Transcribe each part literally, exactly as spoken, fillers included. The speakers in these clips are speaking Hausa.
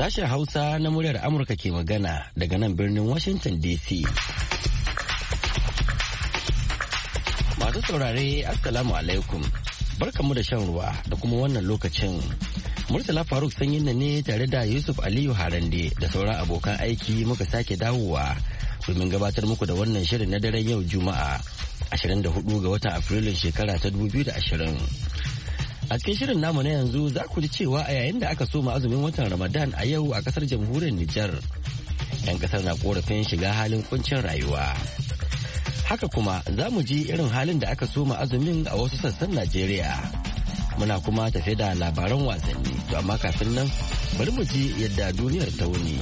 Sashen Hausa na muryar Amurka ke magana daga nan birnin Washington D C. Masu saurare, Assalamu alaikum. Barkamu da shan ruwa da kuma wannan lokacin. Murtala Faruk sanyin na ne tare da Yusuf Aliyu Harande da sauran abokan aiki muka sake dawowa domin gabatar muku da wannan shirin na daren yau Juma'a ashirin da hudu ga watan Afrilun shekara ta dubu biyu da ashirin. A cikin shirin namu na yanzu za ku ji cewa a yayin da aka soma azumin watan Ramadan a yau a kasar jamhuriyar Nijar, 'yan kasar na korafin shiga halin kuncin rayuwa. Haka kuma za mu ji irin halin da aka soma azumin a wasu sassan Najeriya. Muna kuma tafe da labaran wasanni, to amma kafin nan bari mu ji yadda duniyar ta wuni.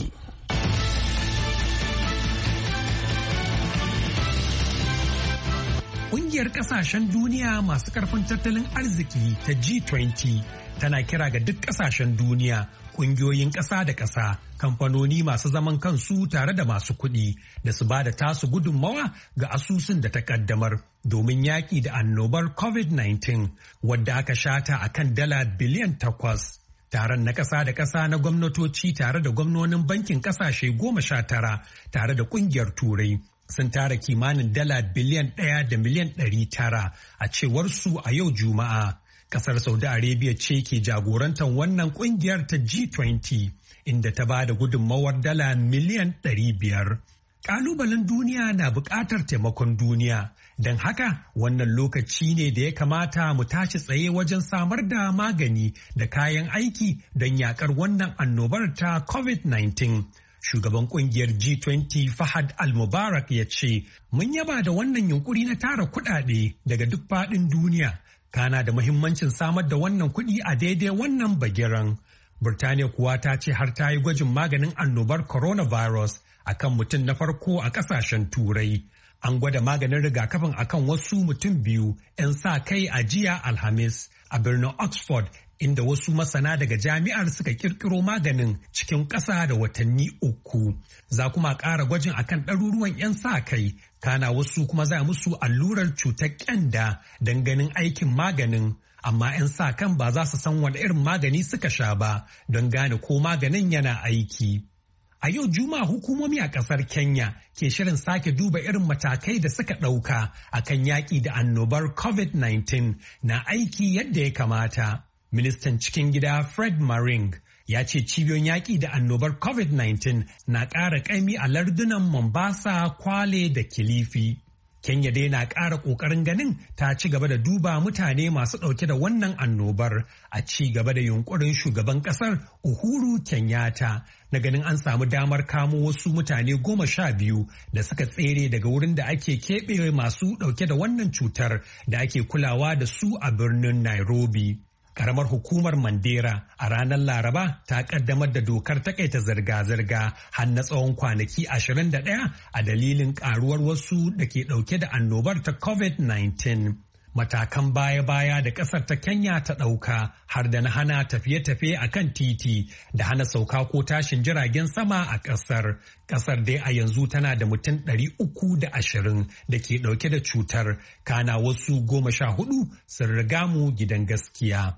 Ƙungiyar ƙasashen duniya masu ƙarfin tattalin arziki ta G twenty tana kira ga duk ƙasashen duniya, ƙungiyoyin ƙasa da ƙasa, kamfanoni masu zaman kansu tare da masu kuɗi da su ba da tasu gudunmawa ga asusun da ta ƙaddamar domin yaƙi da annobar covid nineteen wadda aka shata a kan dala biliyan takwas. Taron na ƙasa da ƙasa na gwamnatoci tare da gwamnonin bankin ƙasashe goma sha tara tare da ƙungiyar Turai sun tara kimanin dala biliyan ɗaya da miliyan ɗari tara a cewar su a yau Juma'a. Kasar Saudi Arabia ce ke jagorantar wannan kungiyar ta G twenty inda ta ba da gudunmawar dala miliyan ɗari biyar. Kalubalen duniya na buƙatar taimakon duniya, don haka wannan lokaci ne da ya kamata mu tashi tsaye wajen samar da magani da kayan aiki don yakar wannan annobar ta covid nineteen. Shugaban kungiyar G twenty Fahad Al-Mubarak ya ce, "Mun yaba da wannan yunkuri na tara kuɗaɗe daga duk faɗin duniya, kana da muhimmancin samar da wannan kuɗi a daidai wannan bagiran." Birtaniya kuwa ta ce har ta yi gwajin maganin annobar coronavirus a kan mutum na farko a ƙasashen Turai. An gwada maganin rigakafin a kan wasu mutum biyu 'yan sa kai a jiya Alhamis a birnin Oxford, inda wasu masana daga jami'ar suka kirkiro maganin cikin ƙasa da watanni uku. Za kuma ƙara gwajin akan ɗaruruwan 'yan sa kai, kana wasu kuma za musu allurar cutar ƙyanda don ganin aikin maganin. Amma 'yan sa kan ba za su san wani irin magani suka sha ba don gane ko maganin yana aiki. A yau Juma'a hukumomi a ƙasar Kenya ke shirin sake duba irin matakai da suka ɗauka akan yaƙi da annobar covid nineteen na aiki yadda ya kamata. Ministan cikin gida Fred Maring ya ce cibiyoyin yaƙi da annobar covid nineteen na ƙara ƙaimi a lardunan Mombasa, Kwale da Kilifi. Kenya dai na ƙara ƙoƙarin ganin ta ci gaba da duba mutane masu ɗauke da wannan annobar a ci gaba da yunƙurin shugaban ƙasar Uhuru Kenyatta na ganin an samu damar kamo wasu mutane goma sha biyu da suka tsere daga wurin da ake keɓe masu ɗauke da wannan cutar da ake kulawa da su a birnin Nairobi. Karamar hukumar Mandera a ranar Laraba ta kaddamar da dokar takaita zirga-zirga har na tsawon kwanaki ashirin da ɗaya a dalilin karuwar wasu da ke ɗauke da annobar ta covid nineteen. Matakan baya-baya da ƙasar ta Kenya ta ɗauka har da na hana tafiye-tafiye a kan titi da hana sauka ko tashin jiragen sama a ƙasar. Ƙasar dai a yanzu tana da mutum ɗari uku da ashirin da ke ɗauke da cutar, kana wasu goma sha hudu sun riga mu gidan gaskiya.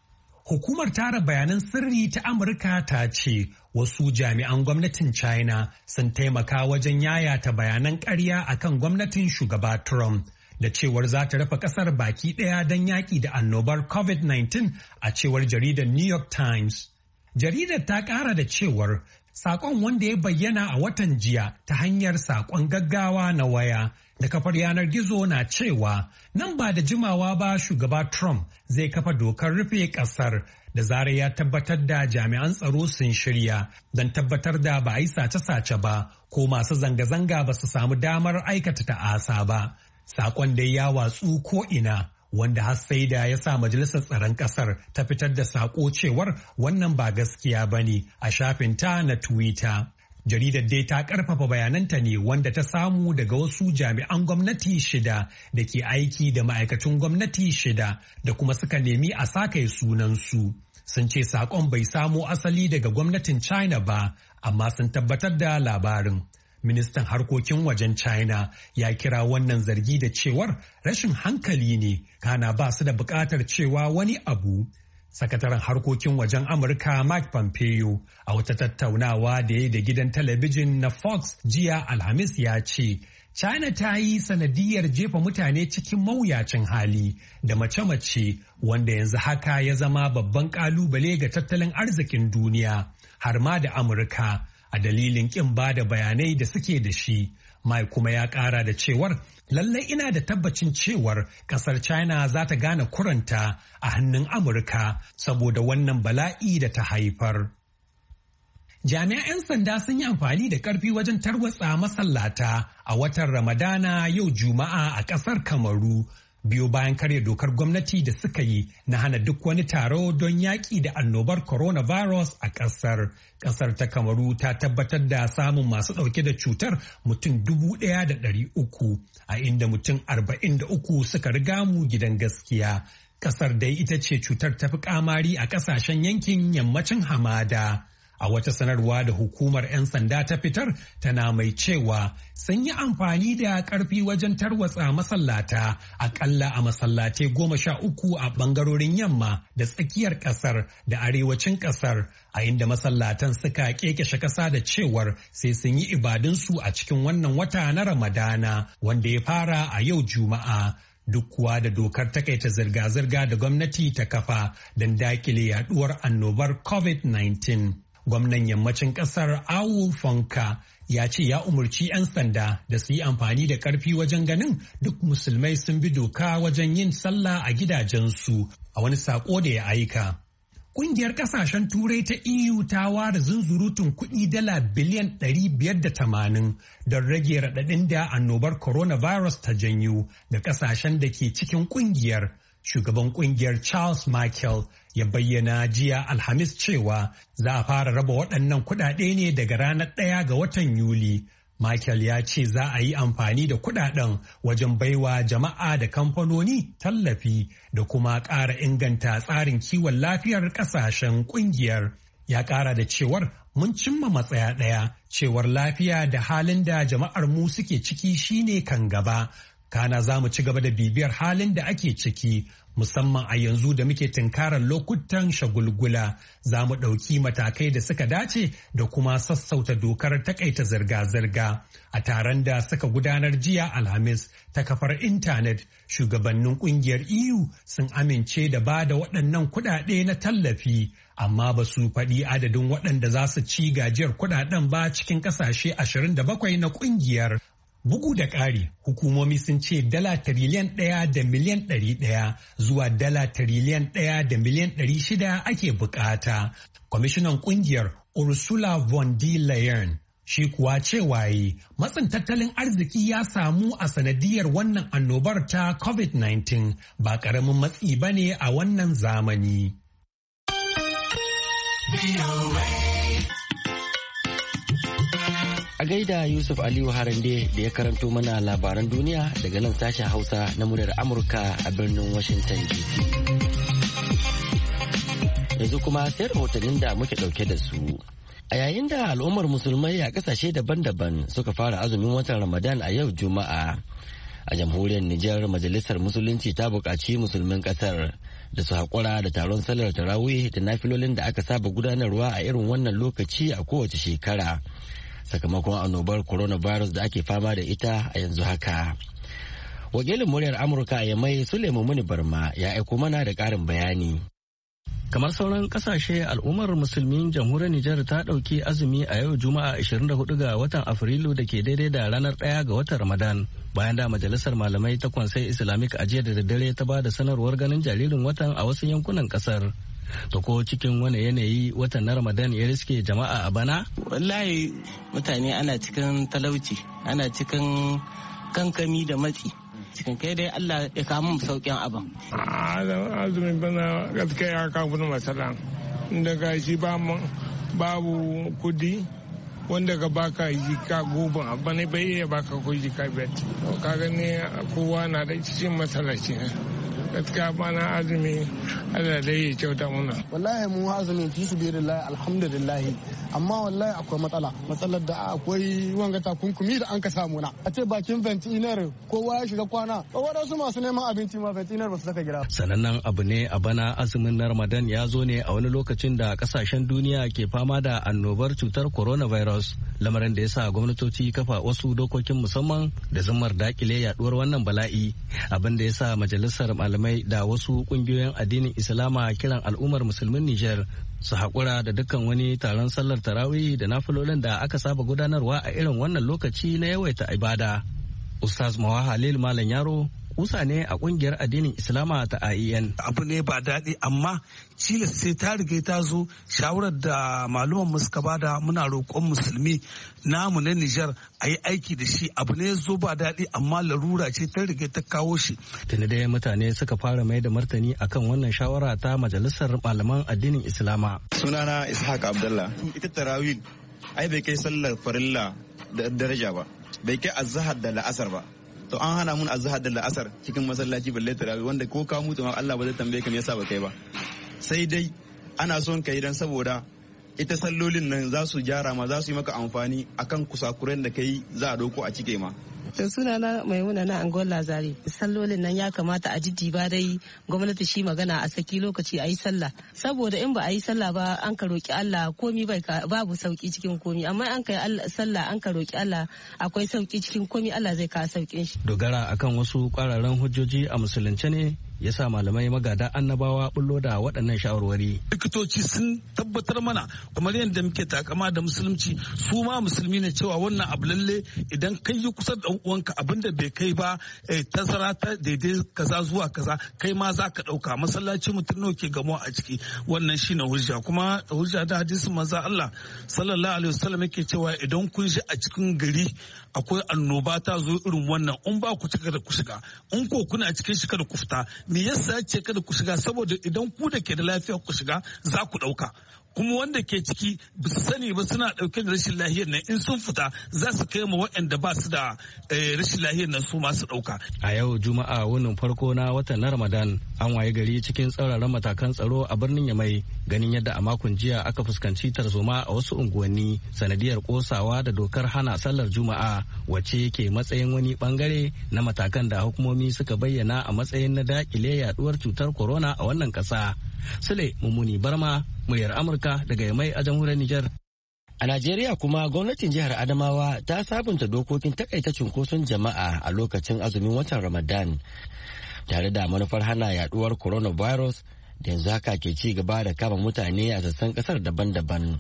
Hukumar tara bayanan sirri ta Amurka ta ce wasu jami'an gwamnatin China sun taimaka wajen yayata bayanan ƙarya akan gwamnatin shugaba Trump da cewar za ta rufe ƙasar baki ɗaya don yaƙi da annobar covid nineteen a cewar jaridar New York Times. Jaridar ta ƙara da cewar saƙon wanda ya bayyana a watan jiya ta hanyar saƙon gaggawa na waya da kafar yanar gizo na cewa nan ba da jimawa ba shugaba Trump zai kafa dokar rufe ƙasar da zarar ya tabbatar da jami'an tsaro sun shirya don tabbatar da ba a yi sace-sace ba ko masu zanga-zanga ba su samu damar aikata ta'asa ba. Saƙon dai ya watsu ko'ina wanda har sai da ya sa majalisar tsaron ƙasar ta fitar da saƙo cewar wannan ba gaskiya ba ne a shafinta na Twitter. Jaridar dai ta ƙarfafa bayananta ne wanda ta samu daga wasu jami'an gwamnati shida da ke aiki da ma'aikacin gwamnati shida da kuma suka nemi a sakaye sunansu. Sun ce saƙon bai samo asali daga gwamnatin China ba, amma sun tabbatar da labarin. Ministan harkokin wajen China ya kira wannan zargi da cewar rashin hankali ne, kana ba su da buƙatar cewa wani abu. Sakataren harkokin wajen Amurka Mike Pompeo a wata tattaunawa da ya yi da gidan talabijin na Fox jiya Alhamis ya ce, China ta yi sanadiyar jefa mutane cikin mawuyacin hali da mace-mace wanda yanzu haka ya zama babban kalubale ga tattalin arzikin duniya har ma da Amurka a dalilin kin ba da bayanai da suke da shi. Mai kuma ya kara da cewar lallai ina da tabbacin cewar kasar China za ta gane kuranta a hannun Amurka saboda wannan bala'i da ta haifar. Jami'an 'yan sanda sun yi amfani da ƙarfi wajen tarwatsa masallata a watan Ramadana yau Juma'a a ƙasar Kamaru, biyo bayan karya dokar gwamnati da suka yi na hana duk wani taro don yaƙi da annobar coronavirus a ƙasar. Ƙasar ta Kamaru ta tabbatar da samun masu ɗauke da cutar mutum dubu ɗaya da ɗari uku, a inda mutum arba'in da uku suka riga mu gidan gaskiya. Ƙasar dai ita ce cutar tafi ƙamari a ƙasashen yankin yammacin hamada. A wata sanarwa da hukumar 'yan sanda ta fitar tana mai cewa sun yi amfani da ƙarfi wajen tarwatsa masallata aƙalla a masallatai goma sha uku a ɓangarorin yamma da tsakiyar ƙasar da arewacin ƙasar, a inda masallatan suka ƙeƙeshe ƙasa da cewar sai sun yi ibadunsu a cikin wannan wata na Ramadana wanda ya fara a yau Juma'a. Duk kuwa da dokar takaita zirga-zirga da gwamnati ta kafa don dakile yaduwar annobar covid nineteen. Gwamnan yammacin kasar Awu Fonka ya ce ya umarci 'yan sanda da su yi amfani da ƙarfi wajen ganin duk musulmai sun bi doka wajen yin sallah a gidajensu a wani sako da ya aika. Ƙungiyar ƙasashen Turai ta E U ta ware zunzurutun kuɗi dala biliyan ɗari biyar da tamanin don rage raɗaɗin da annobar coronavirus ta janyo da ƙasashen da ke cikin ƙungiyar. Shugaban kungiyar Charles Michael ya bayyana jiya Alhamis cewa za a fara raba waɗannan kuɗaɗe ne daga ranar ɗaya ga watan Yuli. Michael ya ce za a yi amfani da kuɗaɗen wajen baiwa jama'a da kamfanoni tallafi da kuma ƙara inganta tsarin kiwon lafiyar ƙasashen ƙungiyar. Ya ƙara da cewar mun cimma matsaya ɗaya cewar lafiya da halin da jama'ar mu suke ciki shine kan gaba. Kana za mu ci gaba da bibiyar halin da ake ciki, musamman a yanzu da muke tunkarar lokutan shagulgula. Za mu ɗauki matakai da suka dace da kuma sassauta dokar takaita zirga-zirga. A taron da suka gudanar jiya Alhamis ta kafar intanet, shugabannin ƙungiyar E U sun amince da ba da waɗannan kuɗaɗe na tallafi, amma ba su faɗi adadin waɗanda za su ci gajiyar kuɗaɗen ba cikin ƙasashe ashirin da bakwai na ƙungiyar. Bugu da ƙari, hukumomi sun ce dala tiriliyan ɗaya da miliyan ɗari ɗaya zuwa dala tiriliyan ɗaya da miliyan ɗari shida ake bukata. Kwamishinan ƙungiyar Ursula von der Leyen shi kuwa cewa yi matsin tattalin arziki ya samu a sanadiyar wannan annobar ta covid nineteen ba ƙaramin matsi ba ne a wannan zamani. A gaida Yusuf Aliyu Harande da ya karanto mana labaran duniya daga nan sashen Hausa na muryar Amurka a birnin Washington D C. Yanzu kuma sai rahotannin da muke ɗauke da su. A yayin da al'ummar musulmai a ƙasashe daban-daban suka fara azumin watan Ramadan a yau Juma'a. A jamhuriyar Nijar Majalisar Musulunci ta buƙaci musulmin ƙasar da su haƙura da taron sallar tarawih da nafilolin da aka saba gudanarwa a irin wannan lokaci a kowace shekara. Sakamakon annobar coronavirus da ake fama da ita a yanzu haka. Wakilin muryar Amurka a Yamai Suleiman Muni Barma ya aiko mana da ƙarin bayani. Kamar sauran kasashe, al'ummar musulmin jamhuriyar Nijar ta ɗauki azumi a yau Juma'a ashirin da hudu ga watan Afrilu da ke daidai da ranar ɗaya ga watan Ramadan. Bayan da majalisar malamai ta kwansai Islamic a jiya da daddare ta ba da sanarwar ganin jaririn watan a wasu yankunan ƙasar. To ko cikin wani yanayi watan na Ramadan ya riske jama'a a bana? Wallahi mutane ana cikin talauci, ana cikin kankami da matsi. Cikin kai dai Allah ya kawo mu sauƙin abin. Azumin bana gaskiya ya kawo wani matsala. Daga shi babu kudi wanda ga baka jika goma bane bai iya baka ko jika biyar. Ka gani kowa na da cikin matsala ce. Gaskiya bana azumi Allah dai ya kyauta muna. Wallahi mu azumi fi sabilillah alhamdulillah amma wallahi akwai matsala matsalar da akwai wanga takunkumi da an ka samu na a ce bakin ventilator kowa ya shiga kwana wadansu masu neman abinci ma ventilator ba su saka gida. Sanannen abu ne a bana azumin na Ramadan ya zo ne a wani lokacin da kasashen duniya ke fama da annobar cutar coronavirus lamarin da ya sa gwamnatoci kafa wasu dokokin musamman da zumar dakile yaduwar wannan bala'i abin da ya sa majalisar malamai da wasu kungiyoyin addinin Islama kiran al'ummar musulmin Nijar su haƙura da dukkan wani taron sallar tarawih da nafilolin da aka saba gudanarwa a irin wannan lokaci na yawaita ibada. Ustaz Mawa Halil Malam Yaro kusa ne a kungiyar addinin Islama ta I E N. Abu ne ba daɗi amma cilas sai ta riga ta zo shawarar da maluman mu suka bada muna roƙon musulmi namu na Nijar a yi aiki da shi abu ne zo ba daɗi amma larura ce ta riga ta kawo shi. Tuni dai mutane suka fara mai da martani akan wannan shawara ta majalisar malaman addinin Islama. Sunana Ishaq Abdullah. Ita tarawih ai bai kai sallar farilla da daraja ba. Bai kai azhar da la'asar ba. To an hana mun azhar da la'asar cikin masallaci balle tarawih wanda ko ka mutu ma Allah ba zai tambaye ka me yasa ba kai ba. Sai dai ana son kai dan saboda ita sallolin nan za su gyara ma za su yi maka amfani akan kusakuren da kai za a dauko a cike ma. To suna na Maimuna na Angola Zare. Sallolin nan ya kamata a jiddiba dai gwamnati shi magana a saki lokaci a yi sallah. Saboda in ba a yi sallah ba an ka roki Allah komi bai babu sauki cikin komi amma an ka yi sallah an ka roki Allah akwai sauki cikin komi Allah zai kawo saukin shi. Dogara akan wasu kwararan hujjoji a musulunce ne ya sa malamai magada annabawa bullo da waɗannan shawarwari. Likitoci sun tabbatar mana kamar yadda muke takama da musulunci su ma musulmi ne cewa wannan abu lalle idan kai yi kusa da uwanka abinda bai kai ba tazara ta daidai kaza zuwa kaza kai ma za ka ɗauka masallaci mutum nawa ke gamo a ciki wannan shine hujja kuma hujja da hadisin manzo Allah sallallahu alaihi wasallam yake cewa idan kun shi a cikin gari akwai annoba ta zo irin wannan in ba ku cika da ku shiga in ko kuna cikin shi kada ku fita me yasa ce kada ku shiga saboda idan ku da ke da lafiya ku shiga za ku dauka kuma wanda ke ciki ba su sani ba suna dauke da rashin lahiyar nan in sun fita za su kai ma waɗanda ba su da rashin lahiyar nan su masu dauka. A yau Juma'a wannan farko na watan na Ramadan an waye gari cikin tsauraran matakan tsaro a birnin Yamai ganin yadda a makon jiya aka fuskanci tarzoma a wasu unguwanni sanadiyar kosawa da dokar hana sallar Juma'a wacce ke matsayin wani bangare na matakan da hukumomi suka bayyana a matsayin na dakile yaduwar cutar corona a wannan kasa. Sule Mumuni Barma, muryar Amurka daga Yamai a jamhuriyar Nijar. A Najeriya kuma gwamnatin jihar Adamawa ta sabunta dokokin takaita cunkoson jama'a a lokacin azumin watan Ramadan tare da manufar hana yaduwar coronavirus da yanzu haka ke ci gaba da kama mutane a sassan kasar daban-daban.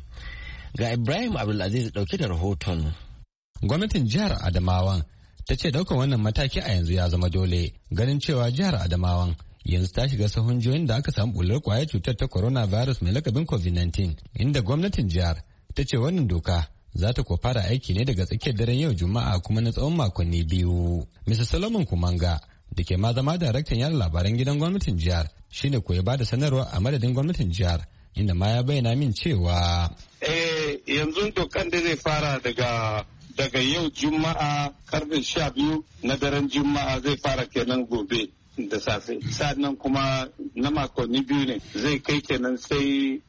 Ga Ibrahim Abdulaziz dauke da rahoton. Gwamnatin jihar Adamawan ta ce daukar wannan mataki a yanzu ya zama dole ganin cewa jihar Adamawan yanzu ta shiga sahun jihohin da aka samu bular kwayar cutar ta coronavirus mai lakabin covid nineteen inda gwamnatin jihar ta ce wannan doka za ta ko fara aiki ne daga tsakiyar daren yau juma'a kuma na tsawon makonni biyu. mister Solomon Kumanga da ke ma zama daraktan yada labaran gidan gwamnatin jihar shine ko ya bada sanarwa a madadin gwamnatin jihar inda ma ya bayyana min cewa eh yanzu dokan da zai fara daga daga yau juma'a karfe sha biyu na daren juma'a zai fara kenan gobe da safe sannan kuma na makonni biyu ne zai kai kenan sai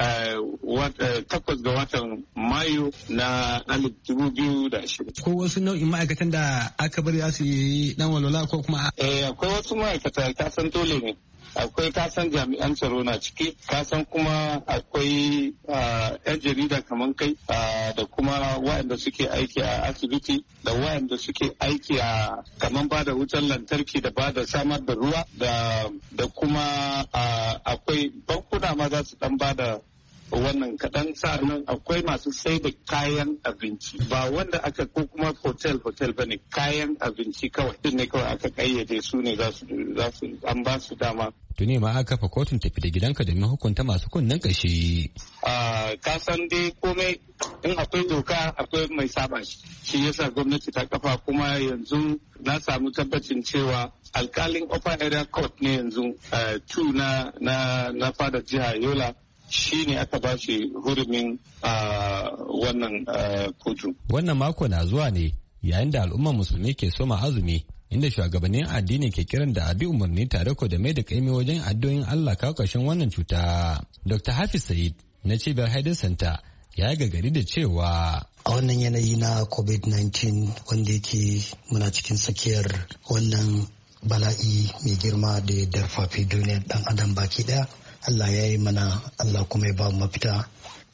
takwas ga watan mayu na alif dubu biyu da ashirin. Ko wasu nau'in ma'aikatan da aka bari za su yi dan walwala ko kuma? Eh akwai wasu ma'aikata kasan dole ne. Akwai kasan jami'an tsaro na ciki, kasan kuma akwai yan jarida kamar kai da kuma waɗanda suke aiki a asibiti da waɗanda suke aiki a kamar ba da wutar lantarki da ba da samar da ruwa da kuma akwai bankuna ma za su dan ba da wannan kaɗan sa'annan akwai masu sai da kayan abinci ba wanda aka ko kuma hotel hotel ba ne kayan abinci kawai din ne kawai aka kayyade su ne za su an ba su dama. Tuni ma aka kafa kotun tafi da gidanka domin hukunta masu kunnen kashi. Ka san dai komai in akwai doka akwai mai saba shi shi yasa gwamnati ta kafa kuma yanzu na samu tabbacin cewa alkalin upper area court ne yanzu two na na fada jiha Yola shi ne aka ba shi hurumin wannan kotu. Wannan mako na zuwa ne yayin da al'ummar musulmi ke soma azumi inda shugabannin addini ke kiran da abi umarni tare ko da mai da kaimi wajen addu'o'in Allah kawo ƙarshen wannan cuta. Doctor Hafiz Said na cibiyar Haidar Center ya yi gagari da cewa a wannan yanayi na covid nineteen wanda yake muna cikin tsakiyar wannan bala'i mai girma da ya darfafi duniyar dan adam baki daya, Allah ya yi mana, Allah kuma ya ba mu mafita.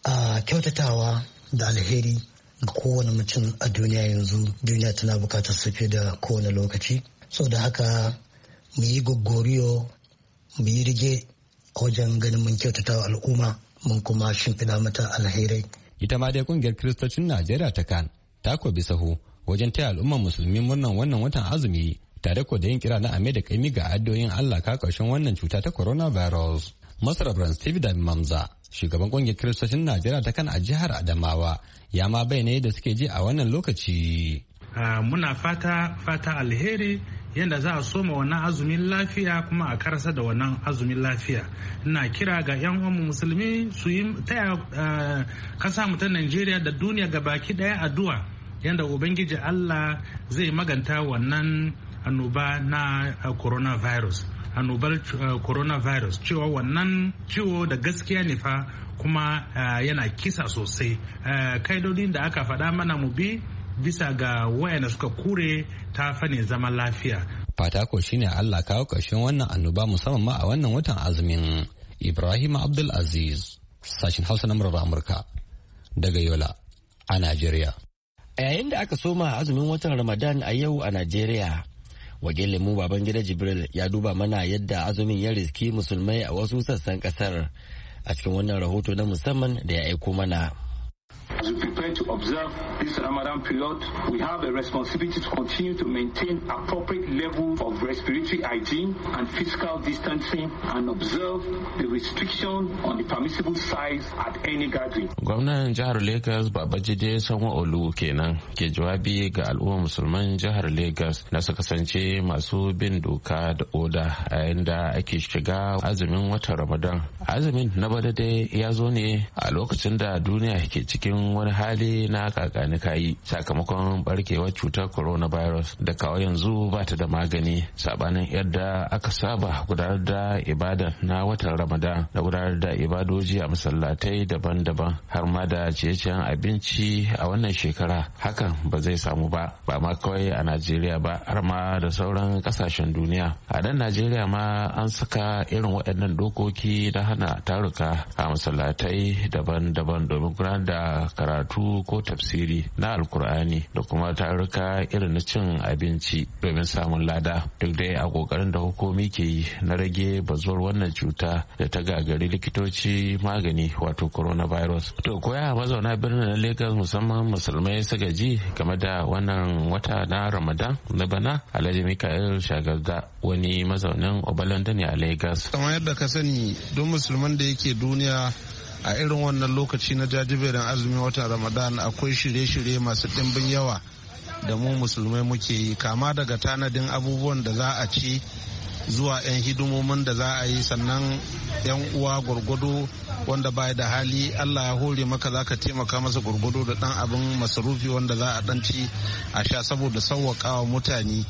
A kyautatawa da alheri ga kowane mutum a duniya yanzu, duniya tana bukatar su fiye da kowane lokaci. So da haka mu yi gogoriyo, mu yi rige wajen ganin mun kyautatawa al'umma, mun kuma shimfiɗa mata alherai. Ita ma dai kungiyar Kiristocin Najeriya ta kan ta ko bi sahu wajen taya al'ummar musulmi murnan wannan watan azumi, tare ko da yin kira na ame da kaimi ga addu'o'in Allah ka karshen wannan cuta ta coronavirus. Masar Brand Steve da Mamza, shugaban kungiyar Kiristocin Najeriya ta kan a jihar Adamawa, ya ma bayyana yadda suke ji a wannan lokaci. Uh, muna fata fata alheri yadda za a soma wannan azumin lafiya kuma a karasa da wannan azumin lafiya. Ina kira ga 'yan uwanmu musulmi su yi taya uh, kasa mu ta Najeriya da duniya gabaki daya addu'a yadda Ubangiji Allah zai maganta wannan annoba na uh, coronavirus. Annobar uh, coronavirus cewa wannan ciwo da gaskiya ne fa kuma uh, yana kisa sosai. Uh, kaidodin da aka faɗa mana mu bi bisa ga wayanda suka kure ta fannin zaman lafiya. Fata ko shine Allah kawo ƙarshen wannan annoba musamman ma a wannan watan azumin. Ibrahim Abdul Aziz, sashin Hausa na murar Amurka daga Yola a Najeriya. A yayin da aka soma azumin watan Ramadan a yau a Najeriya, wakilin mu Babangida Jibril ya duba mana yadda azumin ya riski musulmai a wasu sassan kasar a cikin wannan rahoto na musamman da ya aiko mana. As we prepare to observe this Ramadan period, we have a responsibility to continue to maintain appropriate level of respiratory hygiene and physical distancing and observe the restriction on the permissible size at any gathering. Gwamnan jihar Lagos Babajide Sanwo-Olu kenan ke jawabi ga al'ummar musulman jihar Lagos na su kasance masu bin doka da oda a yayin da ake shiga azumin watan Ramadan. Azumin na bada dai ya zo ne a lokacin da duniya ke cikin wani hali na kakani kayi sakamakon barkewar cutar coronavirus da kawo yanzu ba ta da magani, sabanin yadda aka saba gudanar da ibada na watan Ramadan da gudanar da ibadoji a masallatai daban-daban har ma da ciye-ciyen abinci a wannan shekara hakan ba zai samu ba ba ma kawai a Najeriya ba har ma da sauran kasashen duniya. A nan Najeriya ma an saka irin waɗannan dokoki na hana taruka a masallatai daban-daban domin gudanar da karatu ko tafsiri na alkur'ani da kuma taruka irin na cin abinci domin samun lada, duk dai a kokarin da hukumi ke yi na rage bazuwar wannan cuta da ta gagari likitoci magani wato coronavirus. To koya mazauna birnin na Lagos musamman musulmai suka ji game da wannan wata na Ramadan na bana? Alhaji Mikael Shagarda wani mazaunin Obalanda ne a Lagos. Kamar yadda ka sani don musulman da yake duniya a irin wannan lokaci na jajiberin azumin watan Ramadan akwai shirye-shirye masu ɗimbin yawa da mu musulmai muke yi, kama daga tanadin abubuwan da za a ci zuwa 'yan hidimomin da za a yi, sannan 'yan uwa gwargwado wanda baya da hali Allah ya hore maka za ka taimaka masa gwargwado da ɗan abin masarufi wanda za a ɗan ci a sha saboda sauwaƙawa mutane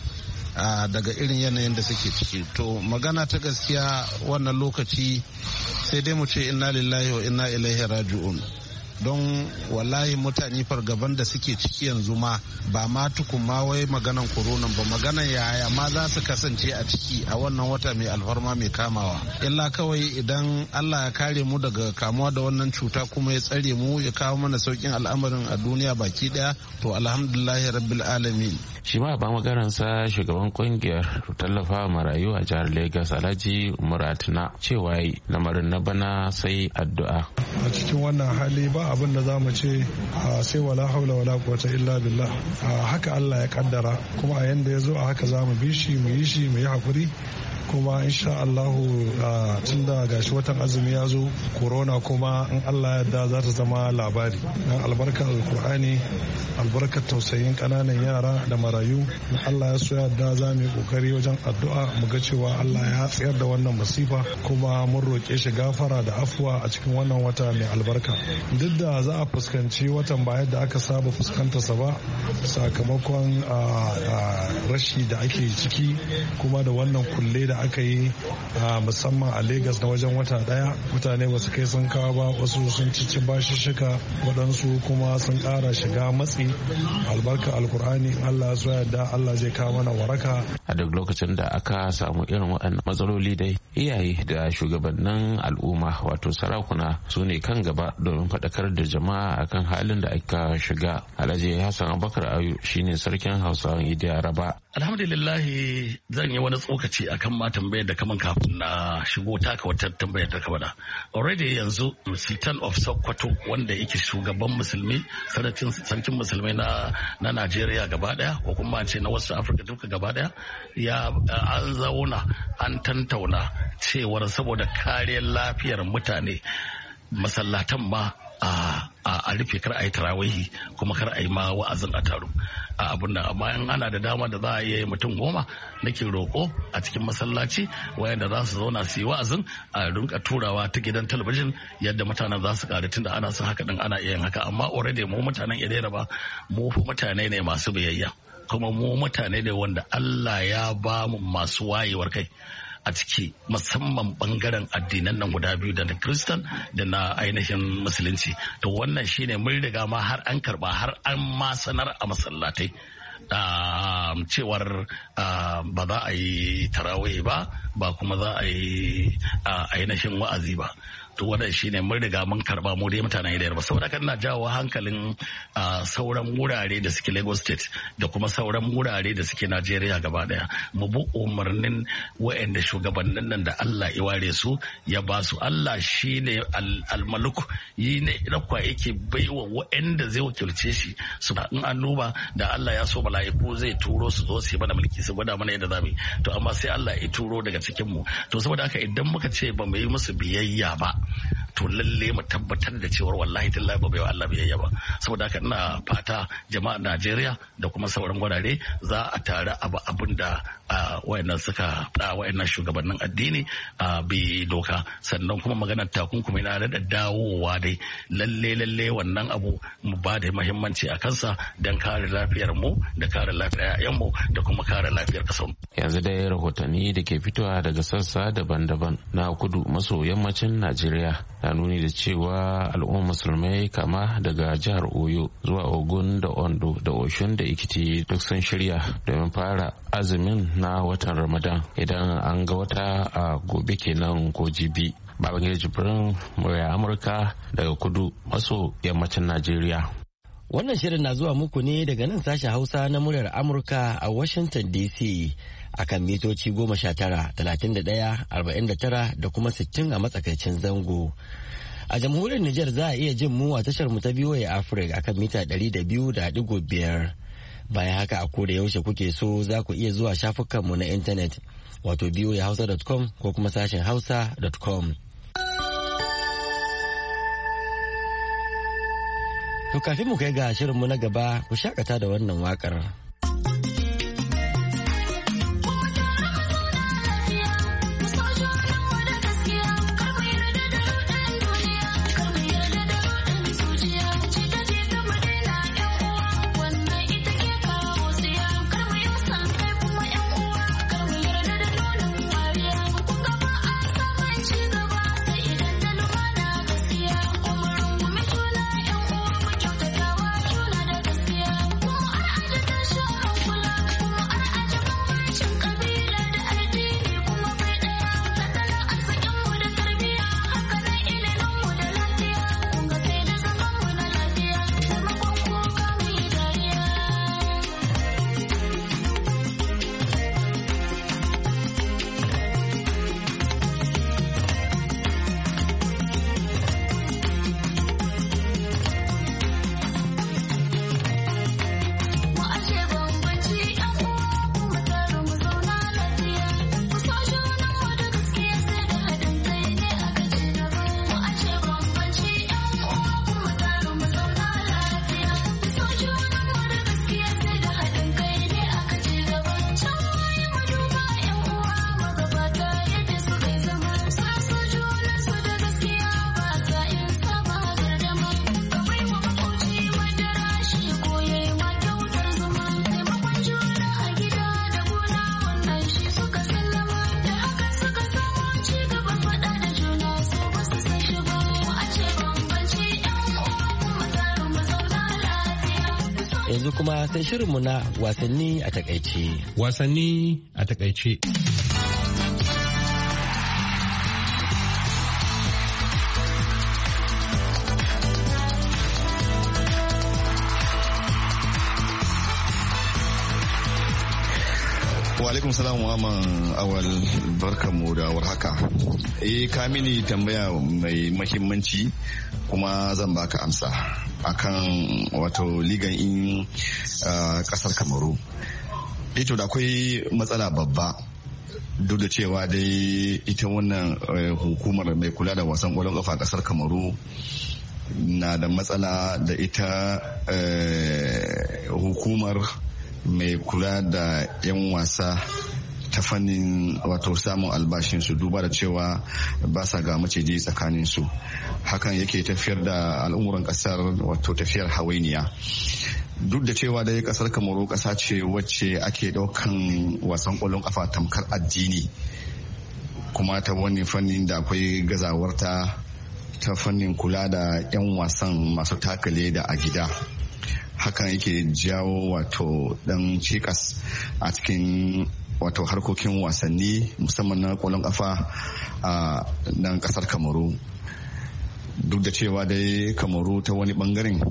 daga irin yanayin da suke ciki. To magana ta gaskiya wannan lokaci sai dai mu ce inna lillahi wa inna ilaihi raji'un, don wallahi mutane fargaban da suke ciki yanzu ma ba ma tukun ma wai maganan koronan ba, maganan yaya ma za su kasance a ciki a wannan wata mai alfarma mai kamawa. Illa kawai idan Allah ya kare mu daga kamuwa da wannan cuta kuma ya tsare mu ya kawo mana saukin al'amarin a duniya baki daya, to alhamdulillahi rabbil alamin. Shi ma ba magaransa shugaban kungiyar tallafa marayu a jihar Lagos Alhaji Muratina cewa lamarin na bana sai addu'a. A cikin wannan hali ba abin da za mu ce sai wala haula wala quwwata illa billah, haka Allah ya kaddara kuma a yanda ya zo a haka za mu bi shi mu yi shi mu yi hakuri kuma insha Allahu tun da gashi watan azumi ya zo, corona kuma in Allah yadda za ta zama labari. Dan albarkar alkur'ani, albarkar tausayin kananan yara da marayu, in Allah ya so yadda za mu yi kokari wajen addu'a mu ga cewa Allah ya tsayar da wannan masifa kuma mun roƙe shi gafara da afuwa a cikin wannan wata mai albarka. Duk da za a fuskanci watan ba yadda aka saba fuskantarsa ba sakamakon rashi da ake ciki kuma da wannan kulle da aka yi musamman a Legas na wajen wata daya mutane ba su kai sun kawo ba, wasu sun cici bashishika, waɗansu kuma sun ƙara shiga matsi. Albarka alkur'ani Allah su yarda Allah zai kawo mana waraka. A duk lokacin da aka samu irin waɗannan matsaloli dai iyaye da shugabannin al'umma wato sarakuna su ne kan gaba domin faɗakar da jama'a akan halin da aka shiga. Alhaji Hassan Abubakar Ayu shine sarkin Hausawan Idi Araba. Alhamdulillah zan yi wani tsokaci akan ma tambayar da kaman kafin na shigo taka wata tambayar da ka bada. Already yanzu Sultan of Sokoto wanda yake shugaban musulmi sarkin musulmai na na Najeriya gaba daya ko kuma ce na wasu Afirka duka gaba daya ya an zauna an tantauna cewar saboda kariyar lafiyar mutane masallatan ma a rufe kar a yi tarawihi kuma kar a yi ma wa'azin a taro a abun nan. Amma in ana da dama da za a yi mutum goma nake roƙo a cikin masallaci wayanda za su zauna su yi wa'azin a rinka turawa ta gidan talabijin yadda mutanen za su ƙara tunda ana son haka din ana iya yin haka. Amma already mu mutanen Idera ba mu mutane ne masu biyayya kuma mu mutane ne wanda Allah ya ba mu masu wayewar kai a ciki musamman bangaren addinan nan guda biyu da na Kristan da na ainihin musulunci. To wannan shine mun riga ma har an karba har an ma sanar a masallatai cewar ba za a yi tarawih ba ba kuma za a yi ainihin wa'azi ba. to wannan shine mun riga mun karba mu dai mutanen Idayar ba saboda kan na jawo hankalin sauran wurare da suke Lagos State da kuma sauran wurare da suke Najeriya gaba daya mu bi umarnin waɗanda shugabannin nan da Allah ya ware su ya ba su. Allah shine al-Malik yi ne rakwa yake baiwa waɗanda zai wakilce shi su in annoba da Allah ya so mala'iku zai turo su zo su yi mana mulki su gwada mana yadda zamu yi to amma sai Allah ya turo daga cikin mu to saboda haka idan muka ce ba mu yi musu biyayya ba to lalle mu tabbatar da cewar wallahi tallahi ba bai wa Allah biyayya ba. Saboda haka ina fata jama'a Najeriya da kuma sauran gurare za a tare abu abin da wayannan suka da wayannan shugabannin addini bi doka sannan kuma maganar takunkumi na da dawowa dai lalle lalle wannan abu mu ba da muhimmanci a kansa don kare lafiyar mu da kare lafiyar ƴaƴan mu da kuma kare lafiyar kasar. Yanzu dai rahotanni da ke fitowa daga sassa daban-daban na kudu maso yammacin Najeriya na nuni da cewa al'ummar musulmai kama daga jihar Oyo zuwa Ogun da Ondo da Oshun da Ikiti duk sun shirya domin fara azumin na watan Ramadan idan an ga wata a gobe kenan ko jibi. Babangida Jibrin murya Amurka daga kudu maso yammacin Najeriya. Wannan shirin na zuwa muku ne daga nan sashen Hausa na muryar Amurka a Washington D C akan mitoci goma sha tara, talatin da ɗaya, arba'in da tara da kuma sittin a matsakaicin zango. A jamhuriyar Nijar za a iya jin mu a tashar mu ta B O A Africa akan mita ɗari da biyu da ɗigo biyar. Bayan haka a koda yaushe kuke so za ku iya zuwa shafukanmu na intanet wato b o a hausa dot com ko kuma sashen hausa dot com. To kafin mu kai ga shirinmu na gaba ku shakata da wannan wakar. Show Yanzu kuma sai shirinmu na wasanni a takaice. Wasanni a takaice. Alaikum salam wa man awal barkamu da warhaka. Eh ka mini tambaya mai mahimmanci kuma zan baka amsa akan wato ligan in kasar Kamaru. Ito da akwai matsala babba duk da cewa dai ita wannan hukumar mai kula da wasan kwallon kafa kasar Kamaru na da matsala da ita hukumar mai kula da 'yan wasa ta fannin wato samun albashinsu, duba da cewa ba sa ga maciji tsakaninsu. Hakan yake tafiyar da al'umuran kasar wato tafiyar hawainiya. Duk da cewa dai kasar Kamaru kasa ce wacce ake daukan wasan kwallon kafa tamkar addini, kuma ta wani fannin da akwai gazawarta ta fannin kula da 'yan wasan masu takale da a gida. Hakan yake jawo wato dan cikas a cikin wato harkokin wasanni musamman na kwallon kafa a nan kasar Kamaru. Duk da cewa dai Kamaru ta wani bangaren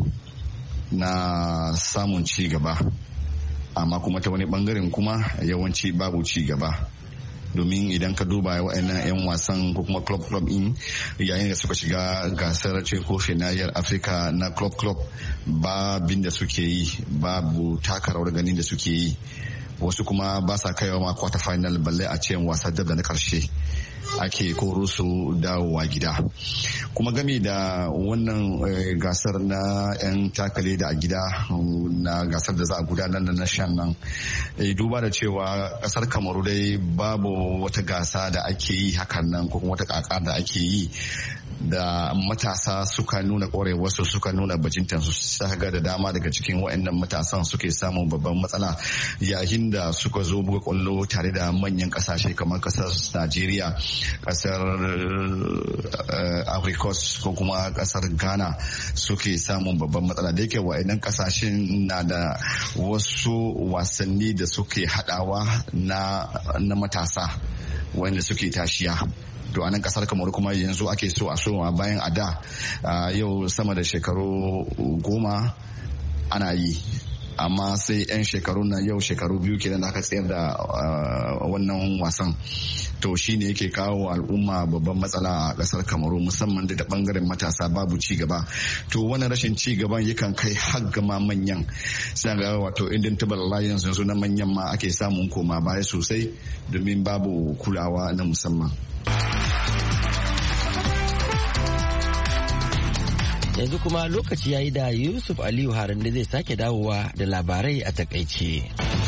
na samun ci gaba, amma kuma ta wani bangaren kuma yawanci babu ci gaba. Domin idan ka duba wa'annan 'yan wasan ko kuma club club in yayin da suka shiga gasar cin kofin nahiyar Afirka na club club, babin da suke yi, babu taka rawar ganin da suke yi. Wasu kuma ba sa kaiwa ma quarter final, balle a ce wasa dab da na karshe ake koro su dawowa gida. Kuma game da wannan gasar na 'yan takale da a gida na gasar da za a gudanar da na shan nan, duba da cewa kasar Kamaru dai babu wata gasa da ake yi hakan nan ko kuma wata kaka da ake yi da matasa suka nuna kwarewarsu, suka nuna bajintansu. Saka ga da dama daga cikin waɗannan matasan suke samun babban matsala yayin da suka zo buga kwallo tare da manyan kasashe kamar kasar Najeriya, kasar Ivory Coast ko kuma kasar Ghana, suke samun babban matsala da yake waɗannan kasashen na da wasu wasanni da suke hadawa na na matasa wanda suke tashiya. To a nan kasar Kamaru kuma yanzu ake so a so bayan a da yau sama da shekaru goma ana yi, amma sai 'yan shekaru na yau shekaru biyu kenan aka tsayar da wannan wasan. To shine yake kawo al'umma babban matsala a kasar Kamaru, musamman da bangaren matasa babu ci gaba. To wannan rashin ci gaban yakan kai har ga ma manyan, sai ga wato Indomitable Lions yanzu na manyan ma ake samun koma baya sosai domin babu kulawa na musamman. Yanzu kuma lokaci ya yi da Yusuf Aliyu Harande zai sake dawowa da labarai a takaice.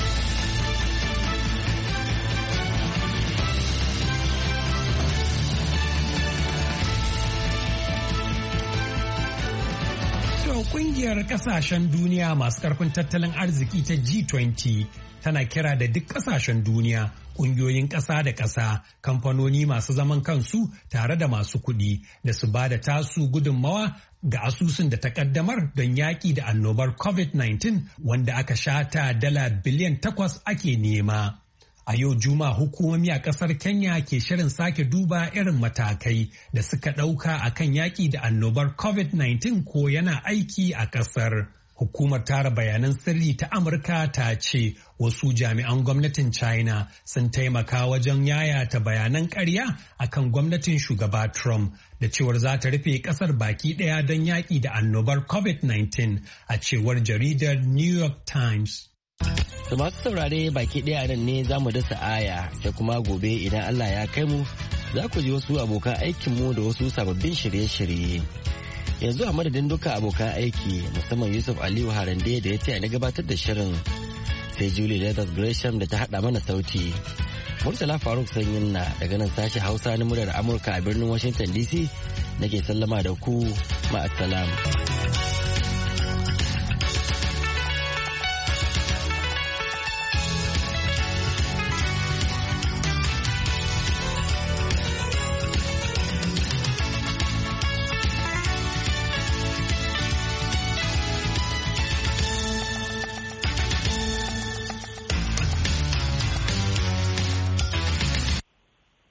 Kungiyar kasashen duniya masu karfin tattalin arziki ta G twenty tana kira da duk kasashen duniya, kungiyoyin ƙasa da ƙasa, kamfanoni masu zaman kansu tare da masu kuɗi da su ba da tasu gudunmawa ga asusun da ta kaddamar don yaƙi da annobar covid nineteen wanda aka shata dala biliyan takwas ake nema. A yau Juma'a hukumomi a ƙasar Kenya ke shirin sake duba irin matakai da suka ɗauka a kan yaƙi da annobar covid nineteen ko yana aiki a ƙasar. Hukumar tara bayanan sirri ta Amurka ta ce wasu jami'an gwamnatin China sun taimaka wajen yayata bayanan ƙarya akan gwamnatin shugaba Trump da cewar za ta rufe ƙasar baki ɗaya don yaƙi da annobar covid nineteen a cewar jaridar New York Times. Da masu saurare baki ɗaya nan ne za mu dasa aya, sai kuma gobe idan Allah ya kai mu za ku ji wasu abokan aikinmu da wasu sababbin shirye-shirye. Yanzu a madadin duka abokan aiki musamman Yusuf Aliyu Harande da ya ce na gabatar da shirin, sai Julie Leathers Gresham da ta haɗa mana sauti. Murtala Faruk Sanyin na daga nan sashen Hausa na muryar Amurka a birnin Washington D C nake sallama da ku, ma'assalam.